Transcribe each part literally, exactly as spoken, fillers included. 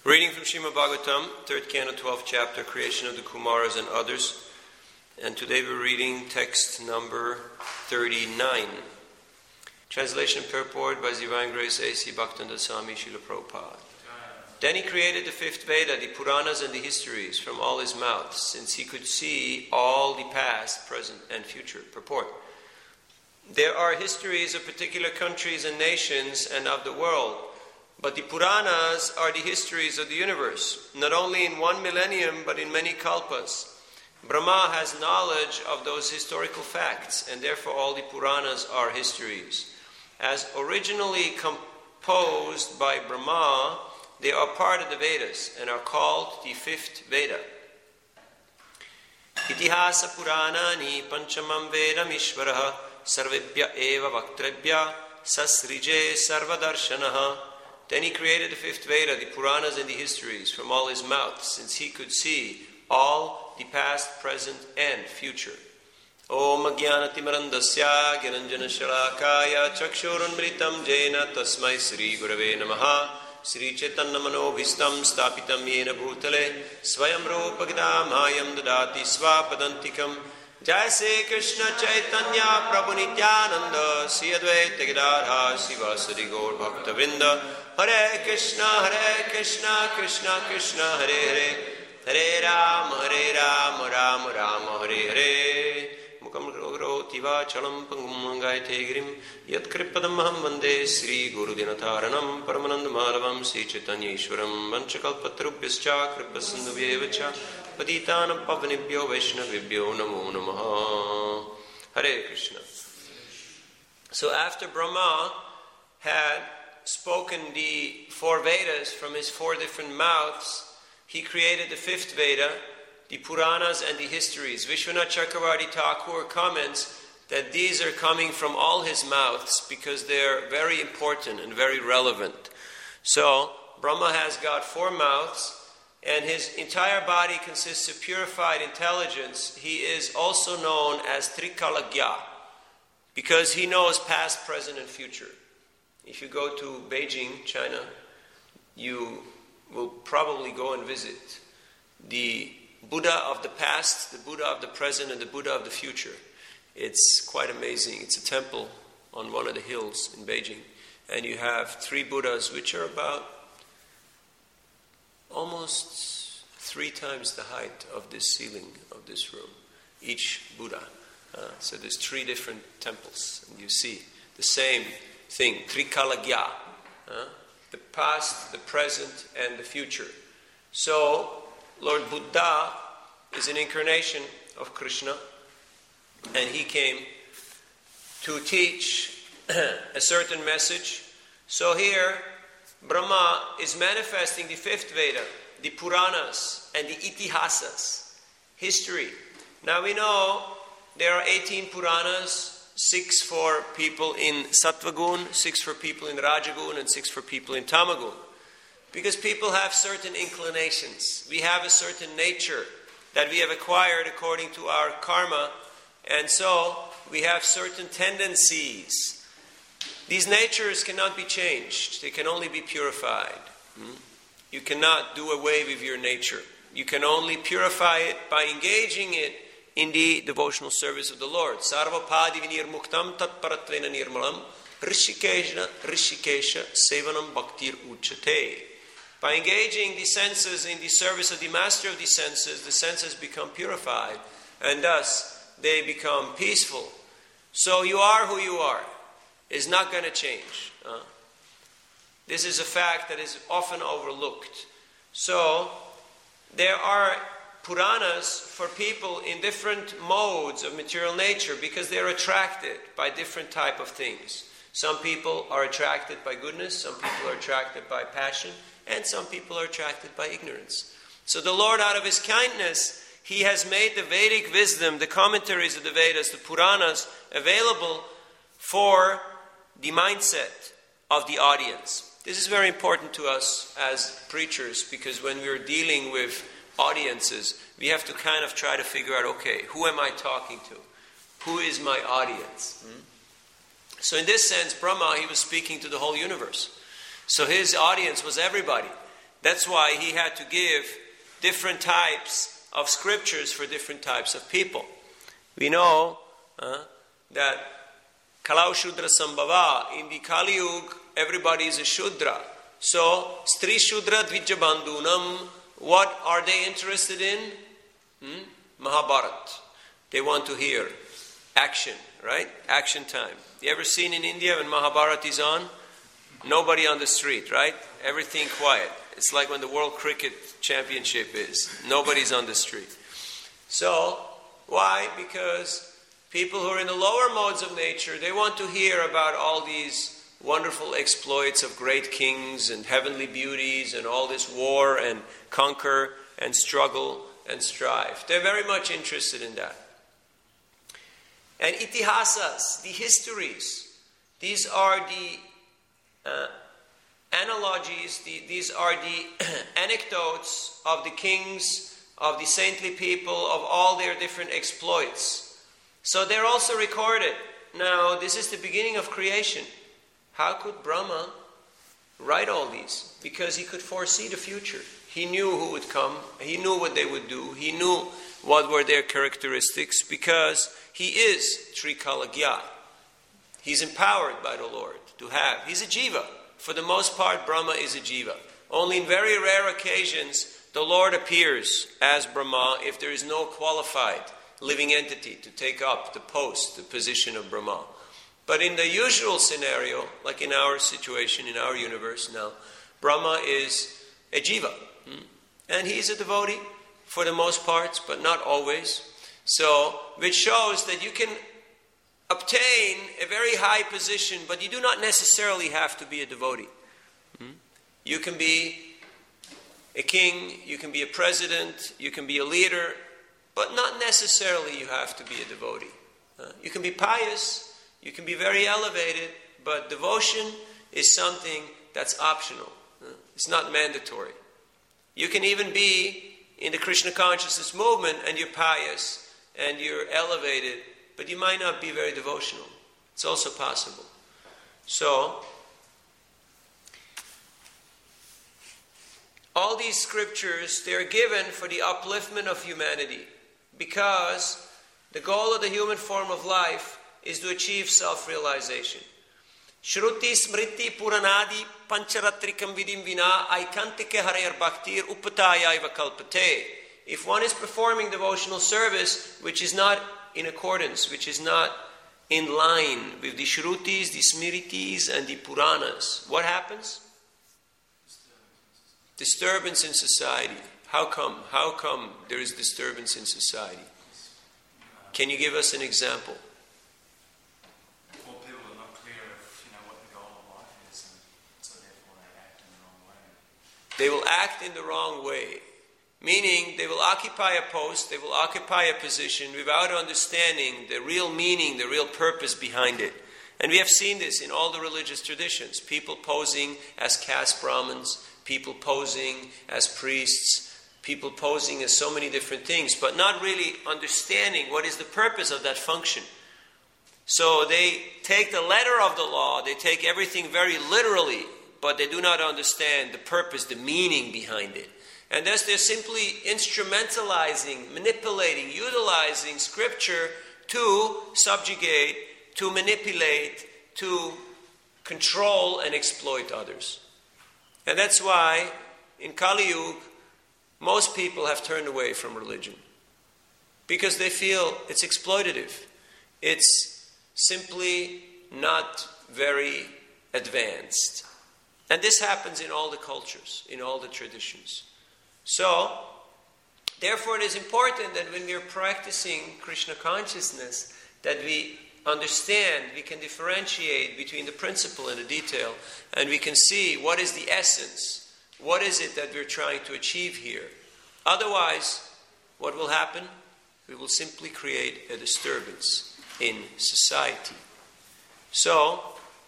Reading from Srimad Bhagavatam, third canto, twelfth chapter, Creation of the Kumaras and Others. And today we're reading text number thirty-nine. Translation and purport by His Divine Grace A C Bhaktivinoda Swami Srila Prabhupada. Then he created the fifth Veda, the Puranas and the histories, from all his mouth, since he could see all the past, present, and future. Purport. There are histories of particular countries and nations and of the world, but the Puranas are the histories of the universe, not only in one millennium, but in many kalpas. Brahma has knowledge of those historical facts, and therefore all the Puranas are histories. As originally composed by Brahma, they are part of the Vedas and are called the fifth Veda. Itihasa Puranani Panchamam Vedam Ishvaraha Sarvebhya Eva Vaktrebhya Sasrije Sarvadarshanaha. Then he created the fifth Veda, the Puranas and the histories, from all his mouth, since he could see all the past, present, and future. Om Ajnanatimarandasya Gyananjana Shalakaya Chakshurunmritam Jena Tasmai Sri Gurave Namaha Sri Chaitanya Manobhistam Stapitam Yena Bhutale Swayam Rupagidam Hayam Dadati Swapadantikam Jai Krishna Chaitanya Prabhu Nityananda Sri Advaita Gadadha Sivasadi Gaur Bhakta Vrinda Hare Krishna Hare Krishna Krishna Krishna Hare Hare Hare Rama Hare Rama Rama Rama Hare Hare Mukam Karoti Vachalam Pangum Gayate Girim Yat Kripadam Aham Vande Sri Guru Dinataranam Paramananda Madhavam Sri Chaitanya Ishwaram Vanchakalpatrubhyascha Kripasindhuvyevacha Paditanam Pavanibhyo Vaishnavibhyo Namo Namaha. Hare Krishna. So after Brahma had spoken the four Vedas from his four different mouths, he created the fifth Veda, the Puranas and the histories. Vishwanath Chakravarti Thakur comments that these are coming from all his mouths because they're very important and very relevant. So, Brahma has got four mouths, and his entire body consists of purified intelligence. He is also known as Trikalagya because he knows past, present, and future. If you go to Beijing, China, you will probably go and visit the Buddha of the past, the Buddha of the present, and the Buddha of the future. It's quite amazing. It's a temple on one of the hills in Beijing. And you have three Buddhas, which are about almost three times the height of this ceiling of this room. Each Buddha. Uh, so there's three different temples. And you see the same thing, Trikalagya. Uh, the past, the present, and the future. So, Lord Buddha is an incarnation of Krishna, and he came to teach a certain message. So here, Brahma is manifesting the fifth Veda, the Puranas, and the Itihasas, history. Now we know there are eighteen Puranas, six for people in Sattvagun, six for people in Rajagun, and six for people in Tamagun. Because people have certain inclinations. We have a certain nature that we have acquired according to our karma, and so we have certain tendencies. These natures cannot be changed. They can only be purified. Hmm? You cannot do away with your nature. You can only purify it by engaging it in the devotional service of the Lord. Sarvapadi vinirmuktam tatparatvena nirmalam rishikesha rishikesha sevanam bhaktir uchate. By engaging the senses in the service of the master of the senses, the senses become purified, and thus they become peaceful. So you are who you are. It's not going to change. Uh, this is a fact that is often overlooked. So there are Puranas for people in different modes of material nature because they're attracted by different type of things. Some people are attracted by goodness, some people are attracted by passion, and some people are attracted by ignorance. So the Lord, out of His kindness, He has made the Vedic wisdom, the commentaries of the Vedas, the Puranas, available for the mindset of the audience. This is very important to us as preachers because when we're dealing with audiences, we have to kind of try to figure out, okay, who am I talking to? Who is my audience? Hmm? So in this sense, Brahma, he was speaking to the whole universe. So his audience was everybody. That's why he had to give different types of scriptures for different types of people. We know uh, that Kalau Shudra Sambhava, in the Kali Yuga, everybody is a Shudra. So, Stri Shudra Dvijabandhunam, what are they interested in? Hmm? Mahabharat. They want to hear action, right? Action time. You ever seen in India when Mahabharat is on? Nobody on the street, right? Everything quiet. It's like when the World Cricket Championship is. Nobody's on the street. So, why? Because people who are in the lower modes of nature, they want to hear about all these wonderful exploits of great kings and heavenly beauties and all this war and conquer and struggle and strive. They're very much interested in that. And itihasas, the histories, these are the uh, analogies, the, these are the anecdotes of the kings, of the saintly people, of all their different exploits. So they're also recorded. Now, this is the beginning of creation. How could Brahma write all these? Because he could foresee the future. He knew who would come. He knew what they would do. He knew what were their characteristics because he is Trikalagya. He's empowered by the Lord to have. He's a jiva. For the most part, Brahma is a jiva. Only in very rare occasions, the Lord appears as Brahma if there is no qualified living entity to take up the post, the position of Brahma. But in the usual scenario, like in our situation, in our universe now, Brahma is a jiva. Hmm? And he's a devotee for the most part, but not always. So, which shows that you can obtain a very high position, but you do not necessarily have to be a devotee. Hmm? You can be a king, you can be a president, you can be a leader, but not necessarily you have to be a devotee. Uh, you can be pious, you can be very elevated, but devotion is something that's optional. Uh, it's not mandatory. You can even be in the Krishna consciousness movement and you're pious and you're elevated, but you might not be very devotional. It's also possible. So, all these scriptures, they're given for the upliftment of humanity because the goal of the human form of life is to achieve self-realization. Shruti smriti puranadi pancharatrikam vidim vina aikantike harer bhaktir upatayaiva kalpate. If one is performing devotional service which is not in accordance, which is not in line with the Shrutis, the Smritis, and the Puranas, what happens? Disturbance in society. How come? How come there is disturbance in society? Can you give us an example? Well, people are not clear of, you know, what the goal of life is, and so therefore they act in the wrong way. They will act in the wrong way. Meaning, they will occupy a post, they will occupy a position without understanding the real meaning, the real purpose behind it. And we have seen this in all the religious traditions. People posing as caste Brahmins, people posing as priests, people posing as so many different things, but not really understanding what is the purpose of that function. So they take the letter of the law, they take everything very literally, but they do not understand the purpose, the meaning behind it. And thus they're simply instrumentalizing, manipulating, utilizing scripture to subjugate, to manipulate, to control and exploit others. And that's why in Kali Yuga, most people have turned away from religion. Because they feel it's exploitative. It's simply not very advanced. And this happens in all the cultures, in all the traditions. So, therefore it is important that when we are practicing Krishna consciousness, that we understand, we can differentiate between the principle and the detail, and we can see what is the essence, what is it that we're trying to achieve here. Otherwise, what will happen? We will simply create a disturbance in society. So,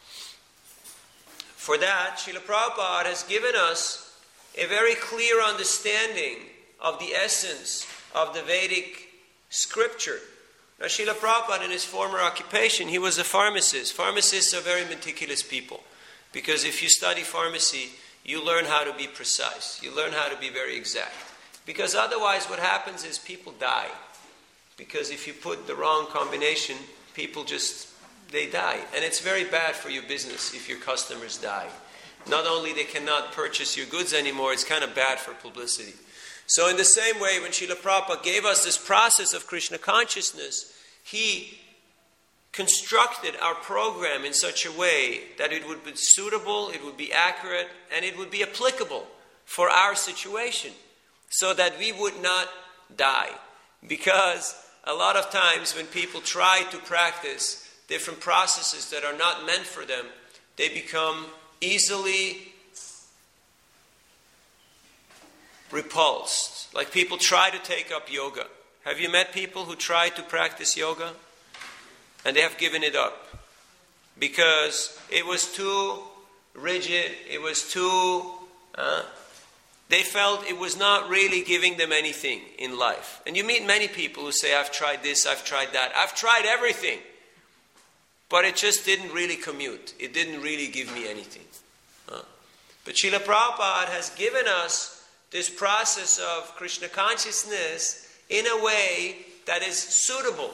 for that, Srila Prabhupada has given us a very clear understanding of the essence of the Vedic scripture. Now, Srila Prabhupada, in his former occupation, he was a pharmacist. Pharmacists are very meticulous people, because if you study pharmacy, you learn how to be precise. You learn how to be very exact. Because otherwise what happens is people die. Because if you put the wrong combination, people just, they die. And it's very bad for your business if your customers die. Not only they cannot purchase your goods anymore, it's kind of bad for publicity. So in the same way, when Srila Prabhupada gave us this process of Krishna consciousness, he constructed our program in such a way that it would be suitable, it would be accurate, and it would be applicable for our situation, so that we would not die. Because a lot of times when people try to practice different processes that are not meant for them, they become easily repulsed. Like people try to take up yoga. Have you met people who try to practice yoga? And they have given it up. Because it was too rigid, it was too... Uh, they felt it was not really giving them anything in life. And you meet many people who say, I've tried this, I've tried that, I've tried everything. But it just didn't really commute. It didn't really give me anything. Uh, but Srila Prabhupada has given us this process of Krishna consciousness in a way that is suitable,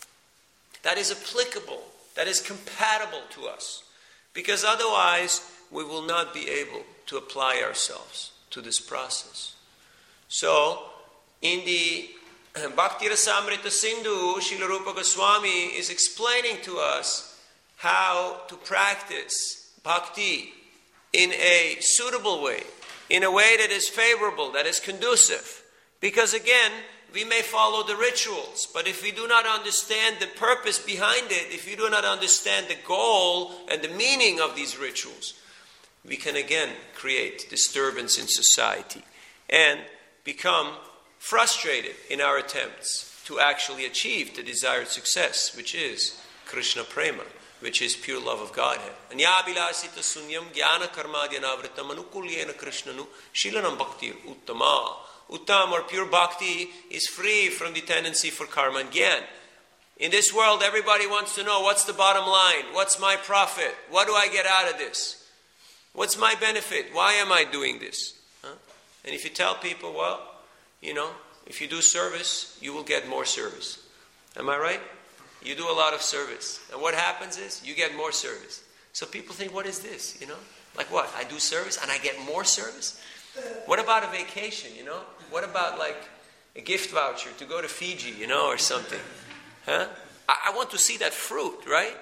that is applicable, that is compatible to us. Because otherwise, we will not be able to apply ourselves to this process. So, in the Bhakti Rasamrita Sindhu, Srila Rupa Goswami is explaining to us how to practice bhakti in a suitable way, in a way that is favorable, that is conducive. Because again, we may follow the rituals, but if we do not understand the purpose behind it, if we do not understand the goal and the meaning of these rituals, we can again create disturbance in society and become frustrated in our attempts to actually achieve the desired success, which is Krishna Prema, which is pure love of Godhead. Anyabilasita sunyam jnana karmadyanavritam anukulyena krishnanu shilanam bhaktir uttama. Uttam, or pure bhakti, is free from the tendency for karma and gyan. In this world, everybody wants to know, what's the bottom line? What's my profit? What do I get out of this? What's my benefit? Why am I doing this? Huh? And if you tell people, well, you know, if you do service, you will get more service. Am I right? You do a lot of service. And what happens is, you get more service. So people think, what is this? You know? Like what? I do service and I get more service? What about a vacation, you know? What about like a gift voucher to go to Fiji, you know, or something? Huh? I, I want to see that fruit, right?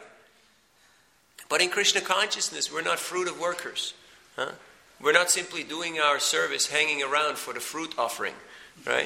But in Krishna consciousness, we're not fruit of workers. Huh? We're not simply doing our service hanging around for the fruit offering, right?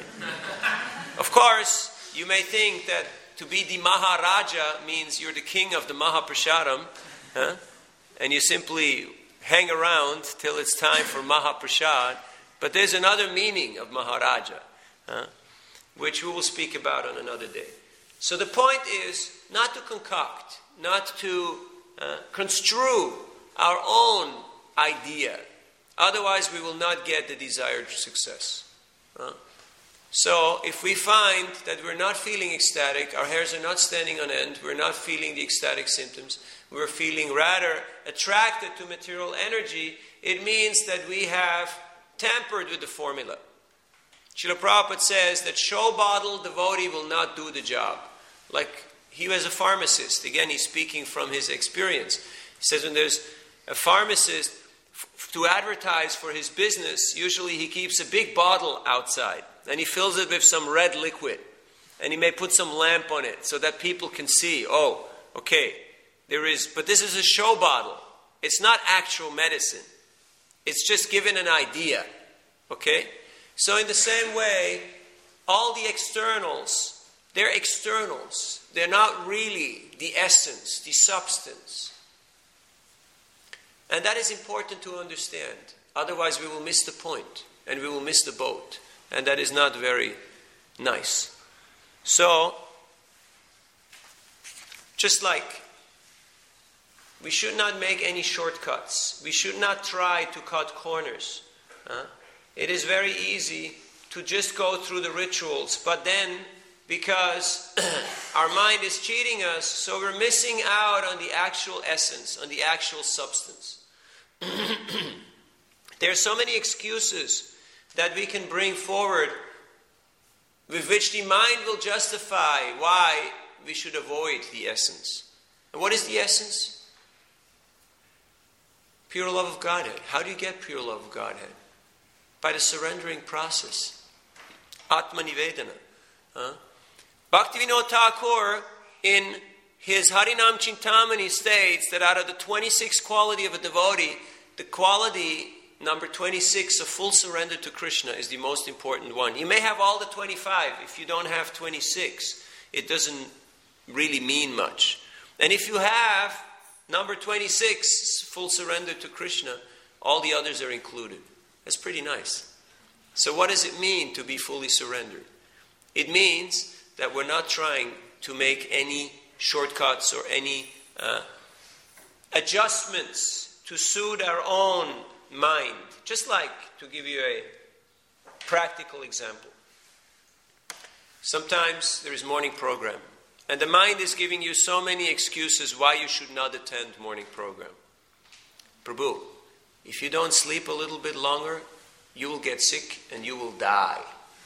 Of course, you may think that to be the Maharaja means you're the king of the Mahaprasadam, huh? And you simply hang around till it's time for Mahaprasad. But there's another meaning of Maharaja, huh? Which we will speak about on another day. So the point is not to concoct, not to uh, construe our own idea. Otherwise, we will not get the desired success. Huh? So, if we find that we're not feeling ecstatic, our hairs are not standing on end, we're not feeling the ecstatic symptoms, we're feeling rather attracted to material energy, it means that we have tampered with the formula. Srila Prabhupada says that show bottle devotee will not do the job. Like he was a pharmacist. Again, he's speaking from his experience. He says when there's a pharmacist, f- to advertise for his business, usually he keeps a big bottle outside. And he fills it with some red liquid. And he may put some lamp on it so that people can see, oh, okay, there is, but this is a show bottle. It's not actual medicine. It's just given an idea. Okay? So in the same way, all the externals, they're externals. They're not really the essence, the substance. And that is important to understand. Otherwise we will miss the point and we will miss the boat. And that is not very nice. So, just like we should not make any shortcuts. We should not try to cut corners. Huh? It is very easy to just go through the rituals, but then because our mind is cheating us, so we're missing out on the actual essence, on the actual substance. There are so many excuses that we can bring forward with which the mind will justify why we should avoid the essence. And what is the essence? Pure love of Godhead. How do you get pure love of Godhead? By the surrendering process. Atma Nivedana. Huh? Bhaktivinoda Thakur, in his Harinam Chintamani, states that out of the twenty-six quality of a devotee, the quality number twenty-six of full surrender to Krishna is the most important one. You may have all the twenty-five. If you don't have twenty-six, it doesn't really mean much. And if you have number twenty-six, full surrender to Krishna, all the others are included. That's pretty nice. So what does it mean to be fully surrendered? It means that we're not trying to make any shortcuts or any uh, adjustments to suit our own mind. Just like, to give you a practical example, sometimes there is morning program, and the mind is giving you so many excuses why you should not attend morning program. Prabhu, if you don't sleep a little bit longer, you will get sick and you will die.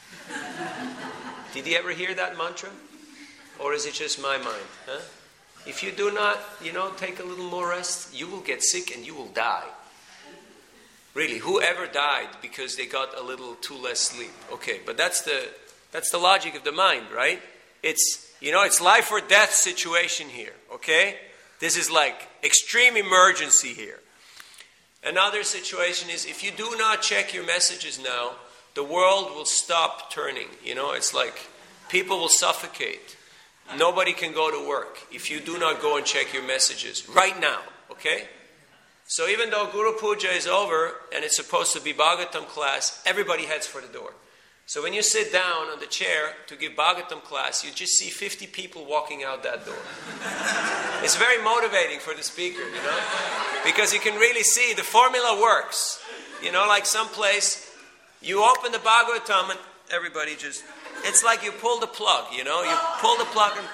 Did you ever hear that mantra? Or is it just my mind? Huh? If you do not, you know, take a little more rest, you will get sick and you will die. Really, whoever died because they got a little too less sleep? Okay, but that's the that's the logic of the mind, right? It's, you know, it's life or death situation here, okay? This is like extreme emergency here. Another situation is if you do not check your messages now, the world will stop turning. You know, it's like people will suffocate. Nobody can go to work if you do not go and check your messages right now, okay? So even though Guru Puja is over and it's supposed to be Bhagavatam class, everybody heads for the door. So when you sit down on the chair to give Bhagavatam class, you just see fifty people walking out that door. It's very motivating for the speaker, you know, because you can really see the formula works. You know, like someplace, you open the Bhagavatam and everybody just, it's like you pull the plug, you know, you pull the plug and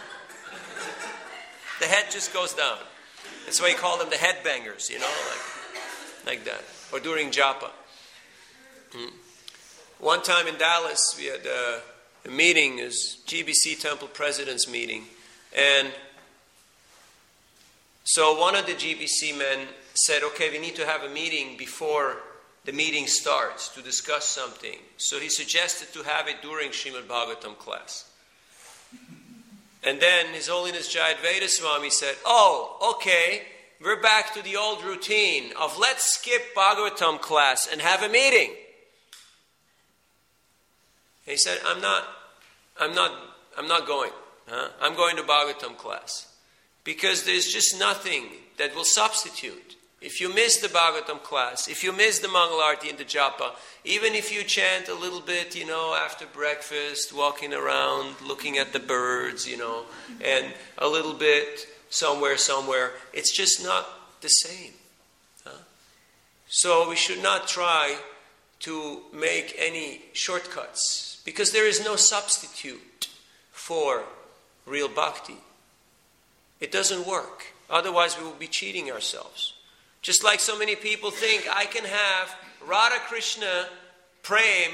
the head just goes down. That's why you call them the headbangers, you know, like, like that. Or during japa. Hmm. One time in Dallas, we had a, a meeting, it was G B C Temple President's meeting. And so one of the G B C men said, okay, we need to have a meeting before the meeting starts to discuss something. So he suggested to have it during Srimad Bhagavatam class. And then His Holiness Jayadvaita Swami said, oh, okay, we're back to the old routine of let's skip Bhagavatam class and have a meeting. And he said, I'm not, I'm not, I'm not going. Huh? I'm going to Bhagavatam class. Because there's just nothing that will substitute. If you miss the Bhagavatam class, if you miss the Mangalarti and the Japa, even if you chant a little bit, you know, after breakfast, walking around, looking at the birds, you know, and a little bit somewhere, somewhere, it's just not the same. Huh? So we should not try to make any shortcuts, because there is no substitute for real bhakti. It doesn't work. Otherwise we will be cheating ourselves. Just like so many people think, I can have Radha Krishna Prem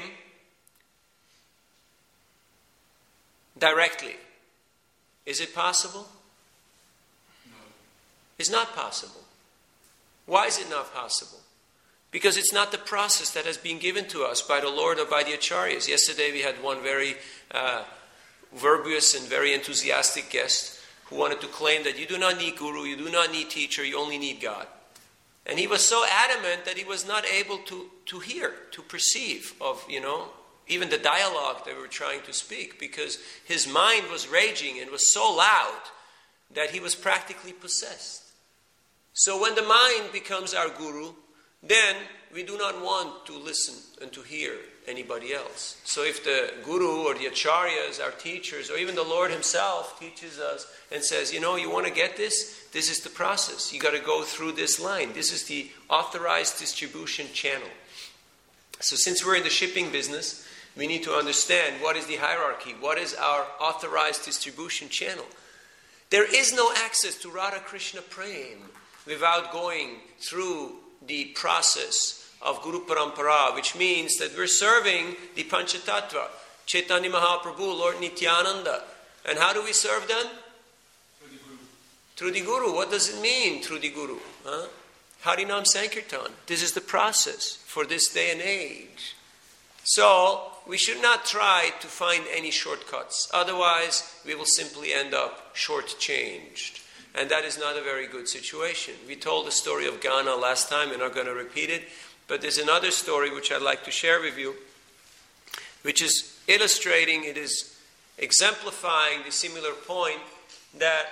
directly. Is it possible? No. It's not possible. Why is it not possible? Because it's not the process that has been given to us by the Lord or by the Acharyas. Yesterday we had one very uh, verbose and very enthusiastic guest who wanted to claim that you do not need guru, you do not need teacher, you only need God. And he was so adamant that he was not able to, to hear, to perceive of, you know, even the dialogue that we were trying to speak, because his mind was raging and was so loud that he was practically possessed. So when the mind becomes our guru, then we do not want to listen and to hear anybody else. So if the guru or the acharyas, our teachers, or even the Lord himself teaches us and says, you know, you want to get this? This is the process. You got to go through this line. This is the authorized distribution channel. So since we're in the shipping business, we need to understand what is the hierarchy, what is our authorized distribution channel. There is no access to Radha Krishna Prem without going through the process of Guru Parampara, which means that we're serving the Panchatattva, Chaitanya Mahaprabhu, Lord Nityananda. And how do we serve them? Through the Guru. Through the Guru. What does it mean, through the Guru? Huh? Harinam Sankirtan. This is the process for this day and age. So, we should not try to find any shortcuts. Otherwise, we will simply end up shortchanged. And that is not a very good situation. We told the story of Ghana last time. We're not going to repeat it. But there's another story which I'd like to share with you, which is illustrating, it is exemplifying the similar point that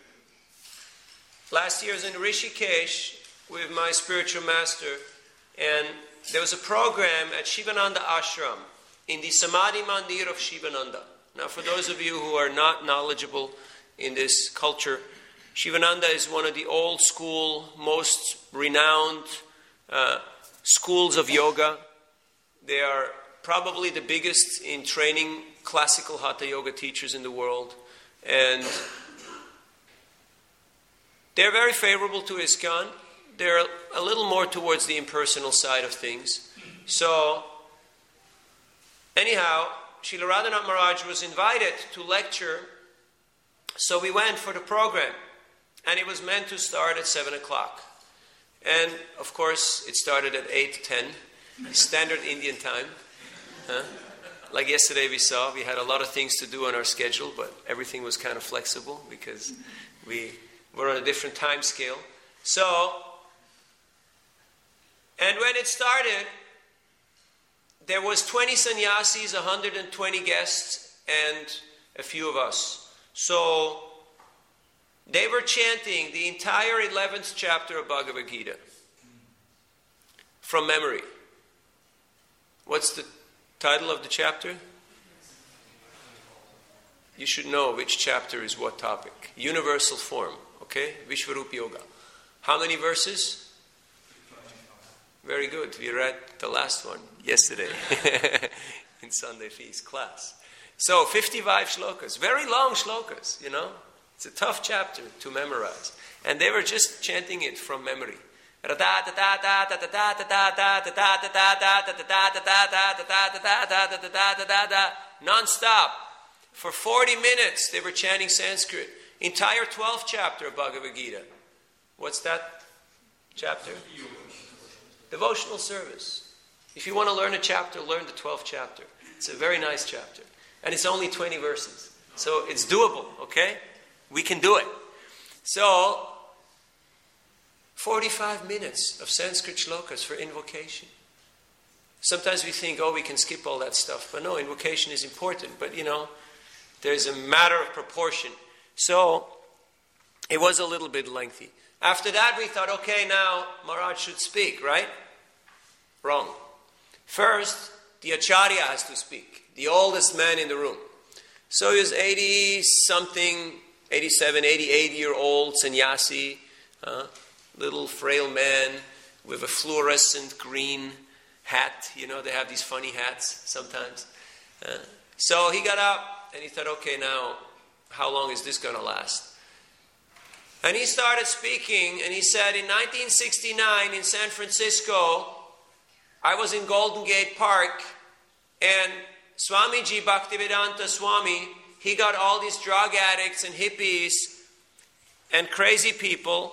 last year I was in Rishikesh with my spiritual master, and there was a program at Shivananda Ashram in the Samadhi Mandir of Shivananda. Now, for those of you who are not knowledgeable in this culture, Shivananda is one of the old school, most renowned uh, schools of yoga. They are probably the biggest in training classical Hatha Yoga teachers in the world. And they're very favorable to ISKCON. They're a little more towards the impersonal side of things. So, anyhow, Srila Radhanath Maharaj was invited to lecture. So we went for the program. And it was meant to start at seven o'clock. And, of course, it started at eight ten, standard Indian time. Huh? Like yesterday we saw, we had a lot of things to do on our schedule, but everything was kind of flexible because we were on a different time scale. So, and when it started, there was twenty sannyasis, one hundred twenty guests, and a few of us. So, they were chanting the entire eleventh chapter of Bhagavad Gita from memory. What's the title of the chapter? You should know which chapter is what topic. Universal form, okay? Vishvarupa Yoga. How many verses? Very good. We read the last one yesterday in Sunday feast class. So, fifty-five shlokas. Very long shlokas, you know. It's a tough chapter to memorize. And they were just chanting it from memory. Non-stop. For forty minutes they were chanting Sanskrit. Entire twelfth chapter of Bhagavad Gita. What's that chapter? Devotional service. If you want to learn a chapter, learn the twelfth chapter. It's a very nice chapter. And it's only twenty verses. So it's doable, okay? We can do it. So, forty-five minutes of Sanskrit shlokas for invocation. Sometimes we think, oh, we can skip all that stuff. But no, invocation is important. But, you know, there's a matter of proportion. So, it was a little bit lengthy. After that, we thought, okay, now Maharaj should speak, right? Wrong. First, the Acharya has to speak. The oldest man in the room. So he was eighty-something, eighty-seven, eighty-eight-year-old sannyasi, uh, little frail man with a fluorescent green hat. You know, they have these funny hats sometimes. Uh, so he got up and he thought, okay, now, how long is this going to last? And he started speaking and he said, in nineteen sixty-nine in San Francisco, I was in Golden Gate Park and Swamiji Bhaktivedanta Swami, he got all these drug addicts and hippies and crazy people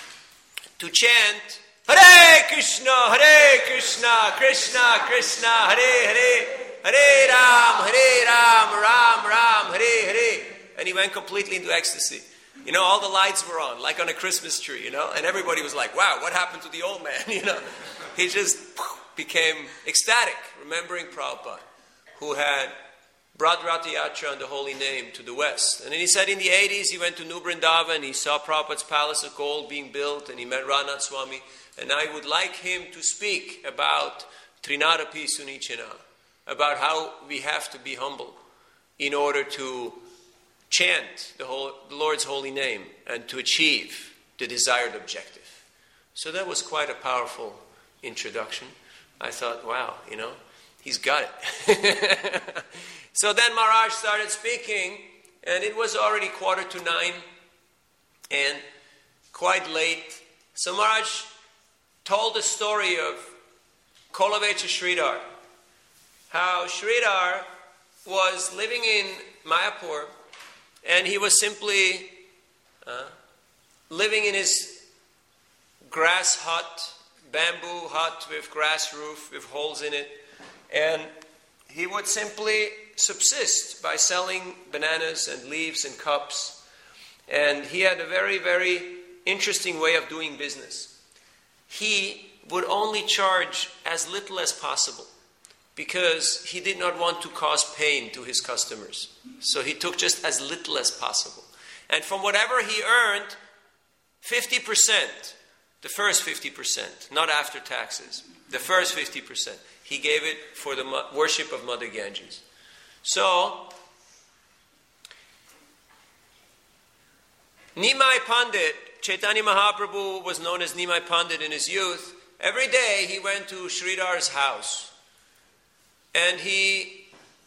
to chant, Hare Krishna, Hare Krishna, Krishna Krishna, Hare Hare, Hare Ram, Hare Ram, Ram Ram, Hare Hare. And he went completely into ecstasy. You know, all the lights were on, like on a Christmas tree, you know, and everybody was like, wow, what happened to the old man, you know? He just became ecstatic, remembering Prabhupada, who had brought Ratha Yatra and the holy name to the West. And then he said in the eighties, he went to New Vrindavan, he saw Prabhupada's palace of gold being built, and he met Radhanath Swami. And I would like him to speak about Trinadapi Sunichena, about how we have to be humble in order to chant the, whole, the Lord's holy name and to achieve the desired objective. So that was quite a powerful introduction. I thought, wow, you know, he's got it. So then Maharaj started speaking, and it was already quarter to nine, and quite late. So Maharaj told the story of Kolavecha Sridhar. How Sridhar was living in Mayapur, and he was simply uh, living in his grass hut, bamboo hut with grass roof, with holes in it, and he would simply subsist by selling bananas and leaves and cups. And he had a very, very interesting way of doing business. He would only charge as little as possible because he did not want to cause pain to his customers. So he took just as little as possible. And from whatever he earned, fifty percent, the first fifty percent, not after taxes, the first fifty percent, he gave it for the worship of Mother Ganges. So, Nimai Pandit, Chaitanya Mahaprabhu was known as Nimai Pandit in his youth. Every day he went to Sridhar's house and he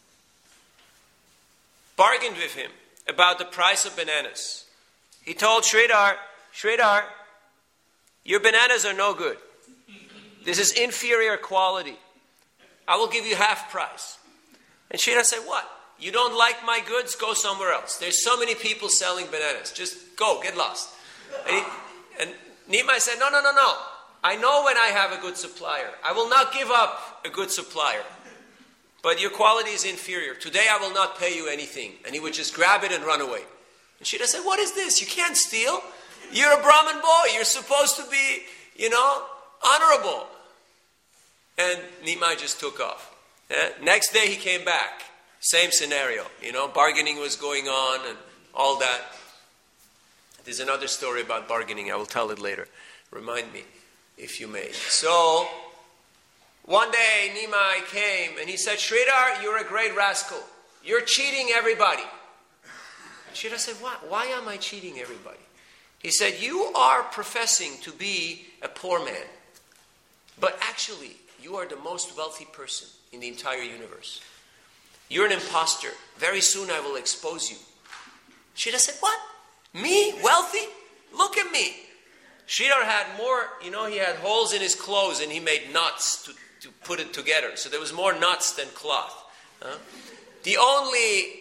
bargained with him about the price of bananas. He told Sridhar, Sridhar, your bananas are no good. This is inferior quality. I will give you half price. And Sridhar said, what? You don't like my goods? Go somewhere else. There's so many people selling bananas. Just go, get lost. And, he, and Nimai said, no, no, no, no. I know when I have a good supplier. I will not give up a good supplier. But your quality is inferior. Today I will not pay you anything. And he would just grab it and run away. And Sridhar said, what is this? You can't steal. You're a Brahmin boy. You're supposed to be, you know, honorable. And Nimai just took off. Yeah? Next day he came back. Same scenario. You know, bargaining was going on and all that. There's another story about bargaining. I will tell it later. Remind me, if you may. So, one day Nimai came and he said, Sridhar, you're a great rascal. You're cheating everybody. Sridhar said, what? Why am I cheating everybody? He said, you are professing to be a poor man. But actually, you are the most wealthy person in the entire universe. You're an imposter. Very soon I will expose you. Sridhar said, what? Me? Wealthy? Look at me. Sridhar had more, you know, he had holes in his clothes and he made knots to, to put it together. So there was more knots than cloth. Huh? The only,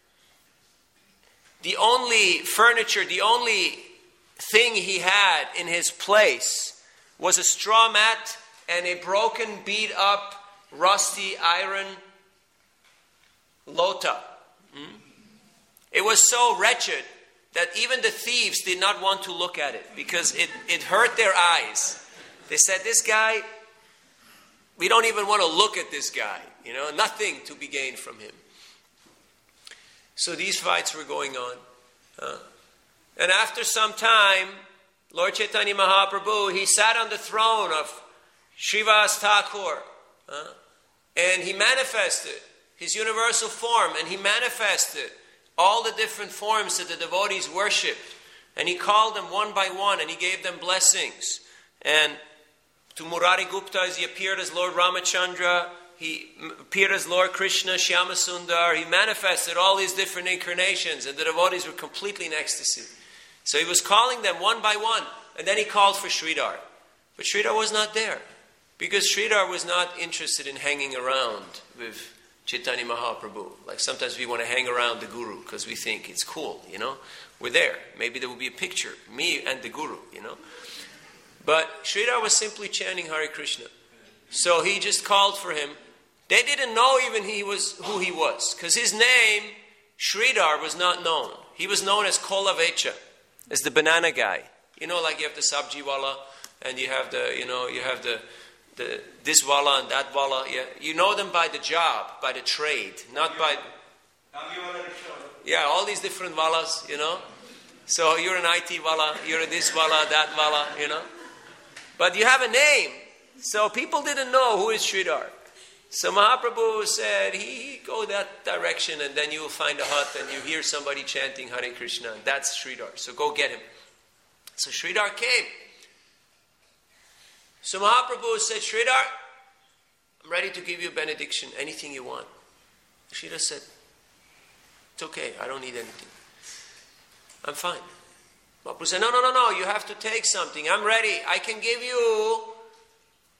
the only furniture, the only thing he had in his place was a straw mat and a broken, beat up, rusty iron lota. Hmm? It was so wretched that even the thieves did not want to look at it because it, it hurt their eyes. They said, this guy, we don't even want to look at this guy. You know, nothing to be gained from him. So these fights were going on. Uh, and after some time, Lord Chaitanya Mahaprabhu, he sat on the throne of Srivas Thakur. Uh, and he manifested his universal form, and he manifested all the different forms that the devotees worshipped. And he called them one by one, and he gave them blessings. And to Murari Gupta, he appeared as Lord Ramachandra. He appeared as Lord Krishna, Shyama Sundar. He manifested all these different incarnations, and the devotees were completely in ecstasy. So he was calling them one by one. And then he called for Sridhar. But Sridhar was not there, because Sridhar was not interested in hanging around with Chaitanya Mahaprabhu. Like sometimes we want to hang around the Guru because we think it's cool, you know. We're there. Maybe there will be a picture, me and the Guru, you know. But Sridhar was simply chanting Hare Krishna. So he just called for him. They didn't know even he was who he was, because his name, Sridhar, was not known. He was known as Kolavecha, as the banana guy. You know, like you have the sabji wala, and you have the, you know, you have the The, this wala and that wala, yeah. You know them by the job, by the trade, not by... Yeah, all these different walas, you know. So you're an I T wala, you're a this wala, that wala, you know. But you have a name. So people didn't know who is Sridhar. So Mahaprabhu said, he go that direction and then you will find a hut and you hear somebody chanting Hare Krishna. And that's Sridhar. So go get him. So Sridhar came. So Mahaprabhu said, Sridhar, I'm ready to give you a benediction, anything you want. Sridhar said, it's okay, I don't need anything. I'm fine. Mahaprabhu said, no, no, no, no, you have to take something. I'm ready. I can give you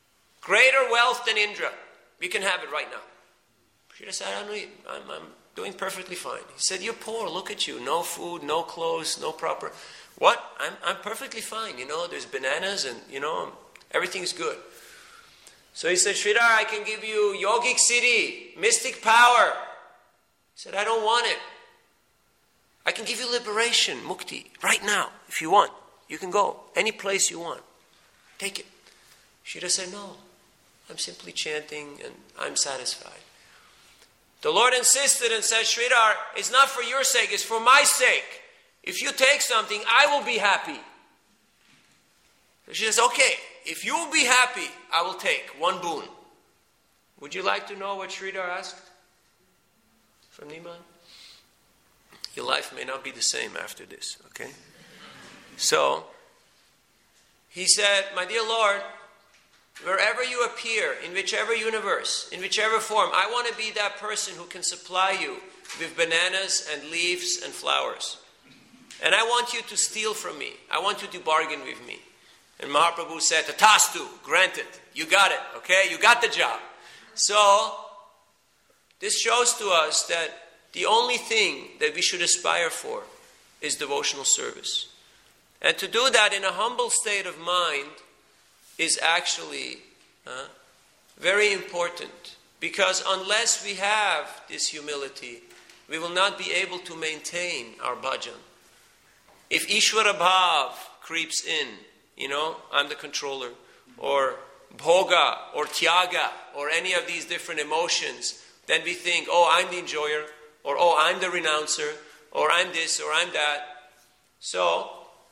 greater wealth than Indra. You can have it right now. Sridhar said, I don't need, I'm, I'm doing perfectly fine. He said, you're poor, look at you. No food, no clothes, no proper... What? I'm, I'm perfectly fine. You know, there's bananas and, you know, everything's good. So he said, Sridhar, I can give you yogic siddhi, mystic power. He said, I don't want it. I can give you liberation, mukti, right now, if you want. You can go any place you want. Take it. Sridhar said, no, I'm simply chanting and I'm satisfied. The Lord insisted and said, Sridhar, it's not for your sake, it's for my sake. If you take something, I will be happy. So she says, okay, if you will be happy, I will take one boon. Would you like to know what Sridhar asked from Niman? Your life may not be the same after this, okay? So, he said, my dear Lord, wherever you appear, in whichever universe, in whichever form, I want to be that person who can supply you with bananas and leaves and flowers. And I want you to steal from me. I want you to bargain with me. And Mahaprabhu said, Tatastu, granted. You got it, okay? You got the job. So, this shows to us that the only thing that we should aspire for is devotional service. And to do that in a humble state of mind is actually uh, very important. Because unless we have this humility, we will not be able to maintain our bhajan. If Ishvara Bhav creeps in, you know, I'm the controller, or Bhoga, or Tyaga, or any of these different emotions, then we think, oh, I'm the enjoyer, or oh, I'm the renouncer, or I'm this, or I'm that. So,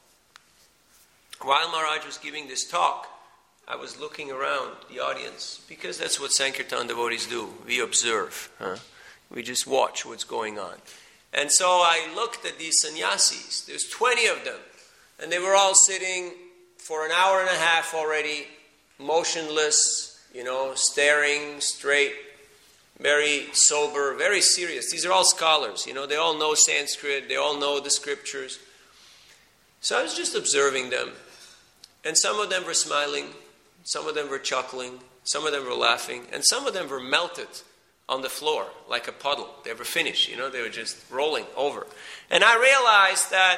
while Maharaj was giving this talk, I was looking around the audience, because that's what Sankirtan devotees do. We observe. Huh? We just watch what's going on. And so I looked at these sannyasis. There's twenty of them. And they were all sitting for an hour and a half already, motionless, you know, staring straight, very sober, very serious. These are all scholars, you know, they all know Sanskrit, they all know the scriptures. So I was just observing them. And some of them were smiling, some of them were chuckling, some of them were laughing, and some of them were melted on the floor like a puddle. They were finished, you know, they were just rolling over. And I realized that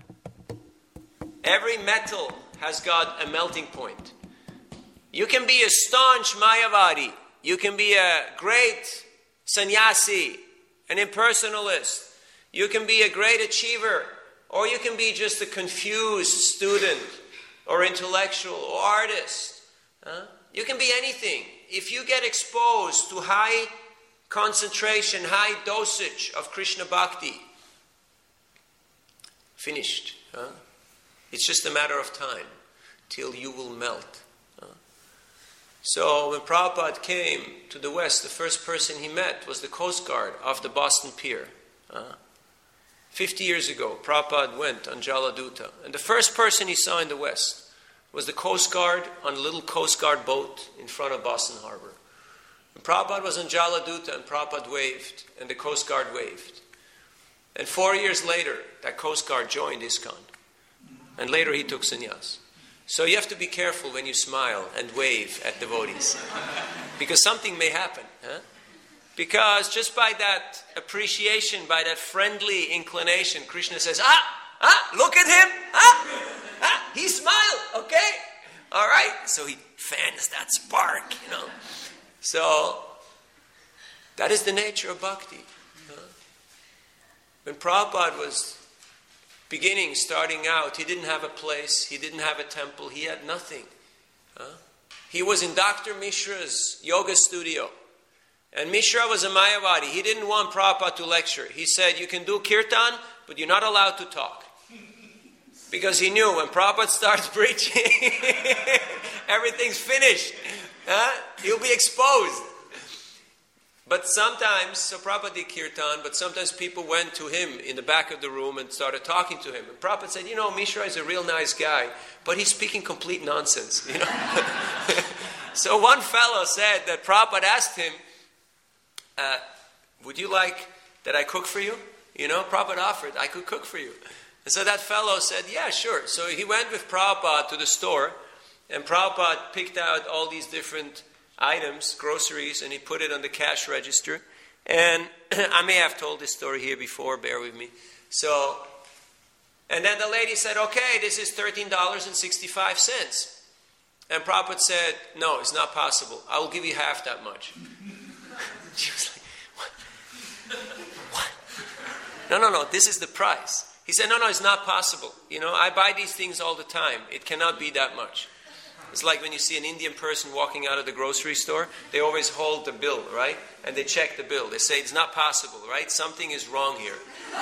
every metal has got a melting point. You can be a staunch Mayavadi, you can be a great sannyasi, an impersonalist, you can be a great achiever, or you can be just a confused student or intellectual or artist. Huh? You can be anything. If you get exposed to high concentration, high dosage of Krishna Bhakti, finished. Huh? It's just a matter of time till you will melt. Huh? So when Prabhupada came to the West, the first person he met was the Coast Guard off the Boston Pier. Huh? Fifty years ago, Prabhupada went on Jaladuta, and the first person he saw in the West was the Coast Guard on a little Coast Guard boat in front of Boston Harbor. And Prabhupada was on Jaladuta, and Prabhupada waved, and the Coast Guard waved. And four years later, that Coast Guard joined ISKCON. And later he took sannyas. So you have to be careful when you smile and wave at devotees. Because something may happen. Huh? Because just by that appreciation, by that friendly inclination, Krishna says, ah, ah, look at him, ah, ah, he smiled, okay, all right. So he fans that spark, you know. So, that is the nature of bhakti. Huh? When Prabhupada was beginning, starting out, he didn't have a place, he didn't have a temple, he had nothing. Huh? He was in Doctor Mishra's yoga studio. And Mishra was a Mayavadi. He didn't want Prabhupada to lecture. He said, you can do kirtan, but you're not allowed to talk. Because he knew when Prabhupada starts preaching, everything's finished. Huh? He'll be exposed. But sometimes, so Prabhupada did kirtan, but sometimes people went to him in the back of the room and started talking to him. And Prabhupada said, you know, Mishra is a real nice guy, but he's speaking complete nonsense. You know. So one fellow said that Prabhupada asked him, uh, would you like that I cook for you? You know, Prabhupada offered, I could cook for you. And so that fellow said, yeah, sure. So he went with Prabhupada to the store, And Prabhupada picked out all these different items, groceries, and he put it on the cash register. And I may have told this story here before, bear with me. So, and then the lady said, okay, this is thirteen dollars and sixty-five cents. And Prabhupada said, no, it's not possible. I will give you half that much. She was like, what? What? No, no, no, this is the price. He said, no, no, it's not possible. You know, I buy these things all the time. It cannot be that much. It's like when you see an Indian person walking out of the grocery store, they always hold the bill, right? And they check the bill. They say, it's not possible, right? Something is wrong here.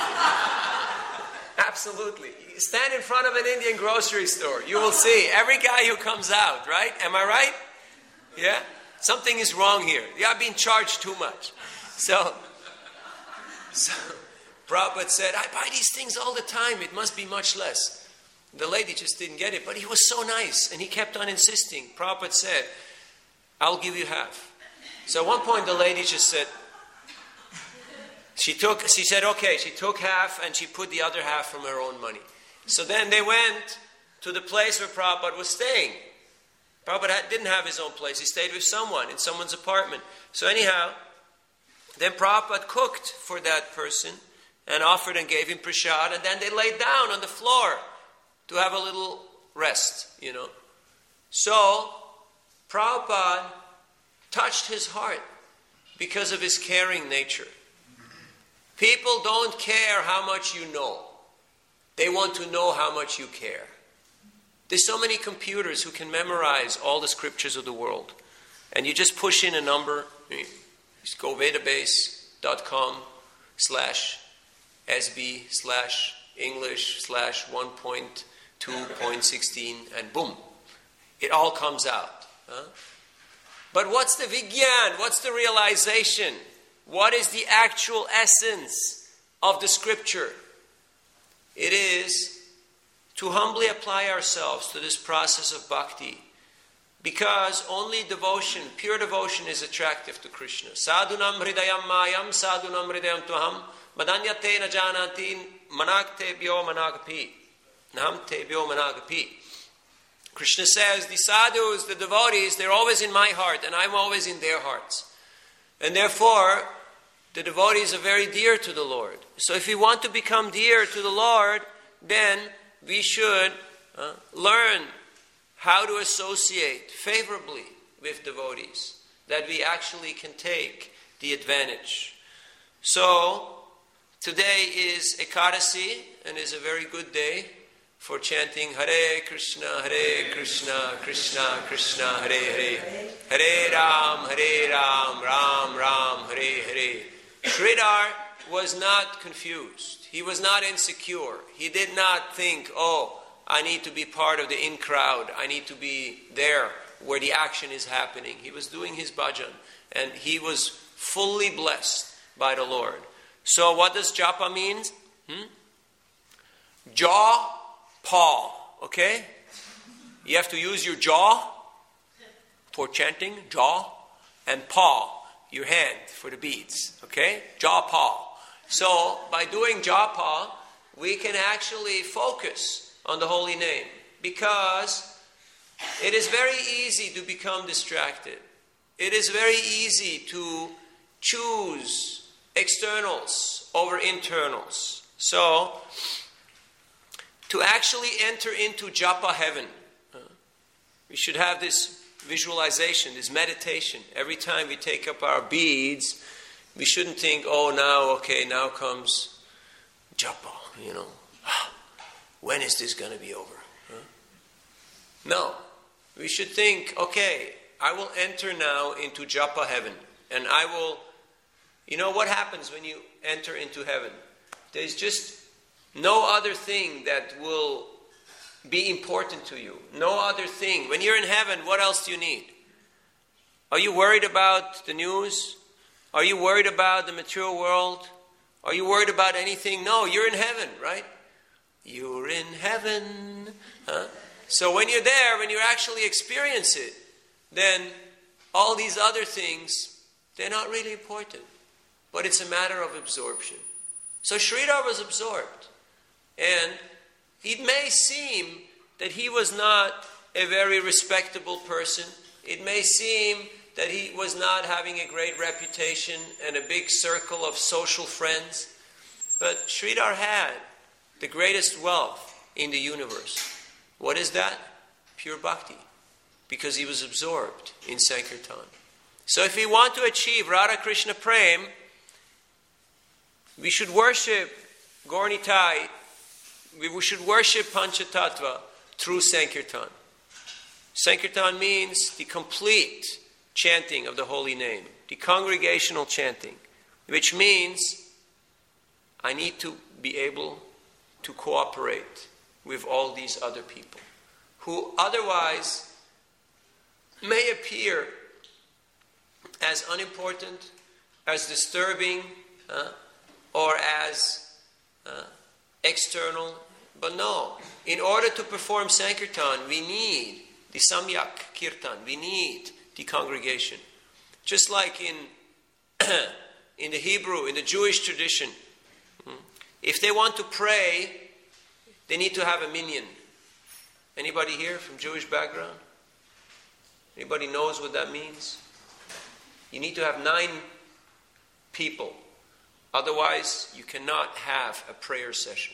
Absolutely. You stand in front of an Indian grocery store. You will see every guy who comes out, right? Am I right? Yeah? Something is wrong here. You are being charged too much. So, so Prabhupada said, I buy these things all the time. It must be much less. The lady just didn't get it, but he was so nice, and he kept on insisting. Prabhupada said, I'll give you half. So at one point, the lady just said, she took, she said, okay, she took half, and she put the other half from her own money. So then they went to the place where Prabhupada was staying. Prabhupada didn't have his own place. He stayed with someone in someone's apartment. So anyhow, then Prabhupada cooked for that person and offered and gave him prasad, and then they laid down on the floor to have a little rest, you know. So, Prabhupada touched his heart because of his caring nature. People don't care how much you know. They want to know how much you care. There's so many computers who can memorize all the scriptures of the world. And you just push in a number, just go vedabase.com slash SB slash English slash one point two point sixteen, and boom, it all comes out. Huh? But what's the vigyan? What's the realization? What is the actual essence of the scripture? It is to humbly apply ourselves to this process of bhakti, because only devotion, pure devotion, is attractive to Krishna. Sadhunam hridayam mayam, sadhunam hridayam tuham, madanyate na janati manakte bhyo managapi. Krishna says, the sadhus, the devotees, they're always in my heart, and I'm always in their hearts. And therefore, the devotees are very dear to the Lord. So if we want to become dear to the Lord, then we should uh, learn how to associate favorably with devotees, that we actually can take the advantage. So, today is Ekadasi, and is a very good day for chanting Hare Krishna, Hare Krishna, Krishna Krishna, Hare Hare, Hare Ram, Hare Ram, Ram Ram, Hare Hare. Sridhar was not confused. He was not insecure. He did not think, oh, I need to be part of the in crowd. I need to be there where the action is happening. He was doing his bhajan, and he was fully blessed by the Lord. So what does japa mean? Hmm? Jaw, paw, okay? You have to use your jaw for chanting, jaw, and paw, your hand for the beads, okay? Jaw, paw. So, by doing jaw, paw, we can actually focus on the holy name, because it is very easy to become distracted. It is very easy to choose externals over internals. So, to actually enter into japa heaven, uh, we should have this visualization, this meditation. Every time we take up our beads, we shouldn't think, oh, now, okay, now comes japa, you know. When is this going to be over? Huh? No. We should think, okay, I will enter now into japa heaven. And I will, you know what happens when you enter into heaven? There's just no other thing that will be important to you. No other thing. When you're in heaven, what else do you need? Are you worried about the news? Are you worried about the material world? Are you worried about anything? No, you're in heaven, right? You're in heaven. Huh? So when you're there, when you actually experience it, then all these other things, they're not really important. But it's a matter of absorption. So Sridhar was absorbed. And it may seem that he was not a very respectable person. It may seem that he was not having a great reputation and a big circle of social friends. But Sridhar had the greatest wealth in the universe. What is that? Pure bhakti. Because he was absorbed in Sankirtan. So if we want to achieve Radha Krishna Prem, we should worship Gaur Nitai, we should worship Panchatattva through Sankirtan. Sankirtan means the complete chanting of the holy name, the congregational chanting, which means I need to be able to cooperate with all these other people who otherwise may appear as unimportant, as disturbing, uh, or as uh, external. But no, in order to perform Sankirtan, we need the Samyak Kirtan, we need the congregation. Just like in, in the Hebrew, in the Jewish tradition, if they want to pray, they need to have a minyan. Anybody here from Jewish background? Anybody knows what that means? You need to have nine people. Otherwise, you cannot have a prayer session.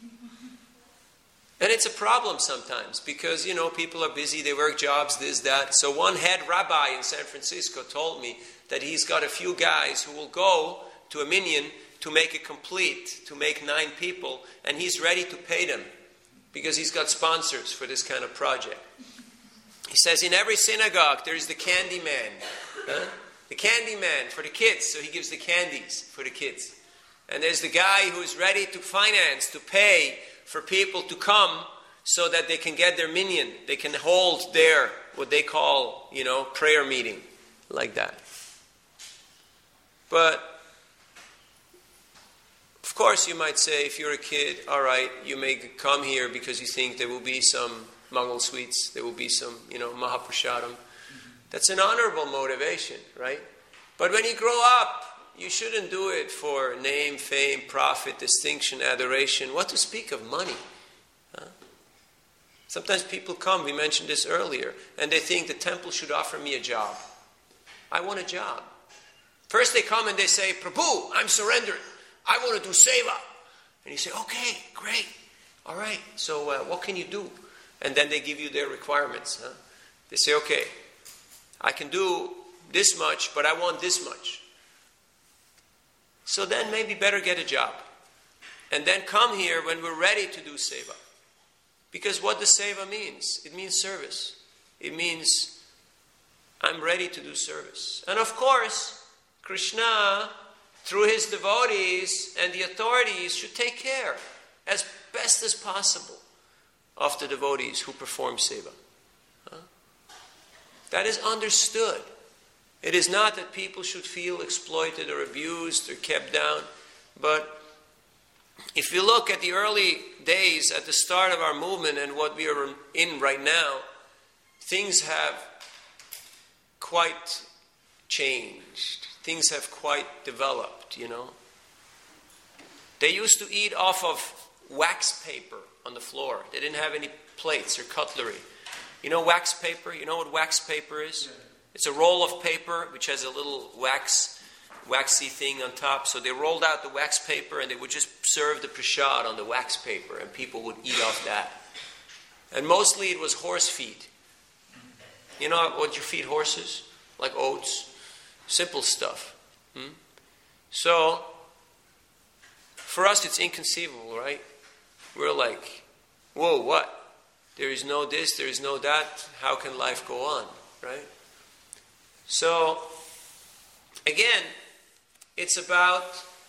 And it's a problem sometimes because, you know, people are busy, they work jobs, this, that. So one head rabbi in San Francisco told me that he's got a few guys who will go to a minyan to make it complete, to make nine people, and he's ready to pay them because he's got sponsors for this kind of project. He says in every synagogue there is the candy man. Huh? The candy man for the kids, so he gives the candies for the kids. And there's the guy who's ready to finance, to pay for people to come so that they can get their minyan. They can hold their, what they call, you know, prayer meeting, like that. But, of course, you might say, if you're a kid, all right, you may come here because you think there will be some Mangal sweets, there will be some, you know, Mahaprasadam. That's an honorable motivation, right? But when you grow up, you shouldn't do it for name, fame, profit, distinction, adoration. What to speak of money? Huh? Sometimes people come, we mentioned this earlier, and they think the temple should offer me a job. I want a job. First they come and they say, Prabhu, I'm surrendered. I want to do seva. And you say, okay, great. All right, so uh, what can you do? And then they give you their requirements. Huh? They say, okay, I can do this much, but I want this much. So then maybe better get a job. And then come here when we're ready to do seva. Because what the seva means, it means service. It means I'm ready to do service. And of course, Krishna, through his devotees and the authorities, should take care as best as possible of the devotees who perform seva. Huh? That is understood. It is not that people should feel exploited or abused or kept down. But if you look at the early days at the start of our movement and what we are in right now, things have quite changed. Things have quite developed, you know. They used to eat off of wax paper on the floor. They didn't have any plates or cutlery. You know wax paper? You know what wax paper is? Yeah. It's a roll of paper which has a little wax, waxy thing on top. So they rolled out the wax paper and they would just serve the prasad on the wax paper and people would eat off that. And mostly it was horse feed. You know what you feed horses? Like oats. Simple stuff. Hmm? So, for us it's inconceivable, right? We're like, whoa, what? There is no this, there is no that. How can life go on, right? So, again, it's about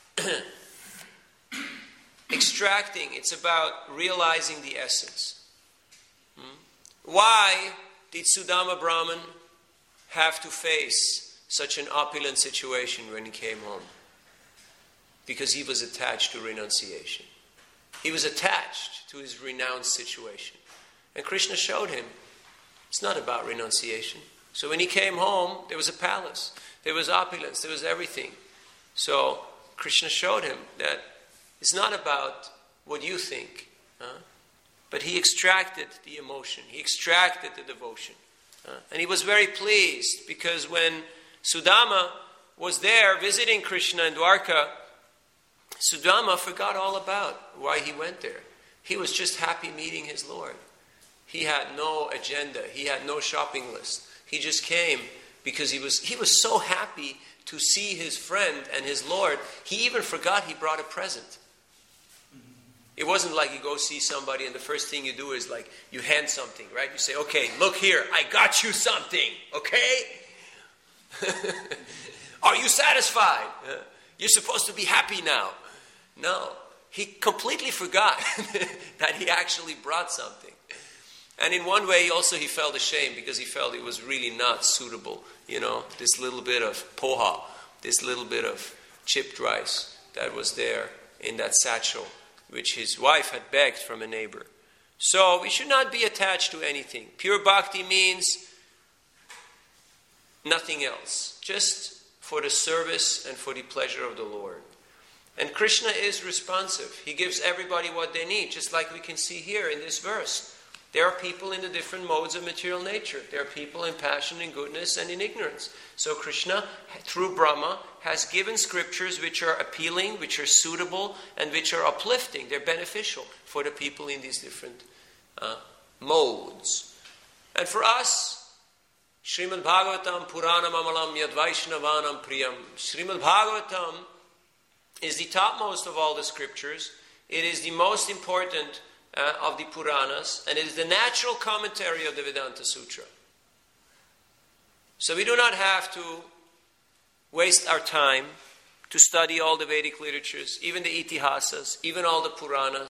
extracting, it's about realizing the essence. Hmm? Why did Sudama Brahman have to face such an opulent situation when he came home? Because he was attached to renunciation. He was attached to his renounced situation. And Krishna showed him, it's not about renunciation. So when he came home, there was a palace, there was opulence, there was everything. So Krishna showed him that it's not about what you think. Huh? but he extracted the emotion. He extracted the devotion. Uh, and he was very pleased because when Sudama was there visiting Krishna in Dwarka, Sudama forgot all about why he went there. He was just happy meeting his Lord. He had no agenda. He had no shopping list. He just came because he was he was so happy to see his friend and his Lord. He even forgot he brought a present. It wasn't like you go see somebody and the first thing you do is like you hand something, right? You say, okay, look here, I got you something, okay? Are you satisfied? You're supposed to be happy now. No, he completely forgot that he actually brought something. And in one way also he felt ashamed because he felt it was really not suitable. You know, this little bit of poha, this little bit of chipped rice that was there in that satchel, which his wife had begged from a neighbor. So we should not be attached to anything. Pure bhakti means nothing else, just for the service and for the pleasure of the Lord. And Krishna is responsive. He gives everybody what they need, just like we can see here in this verse. There are people in the different modes of material nature. There are people in passion, in goodness, and in ignorance. So Krishna, through Brahma, has given scriptures which are appealing, which are suitable, and which are uplifting. They're beneficial for the people in these different uh, modes. And for us, Srimad Bhagavatam Puranam Amalam Yad Vaishnavanam Priyam. Srimad Bhagavatam is the topmost of all the scriptures. It is the most important Uh, of the Puranas, and it is the natural commentary of the Vedanta Sutra. So we do not have to waste our time to study all the Vedic literatures, even the Itihasas, even all the Puranas.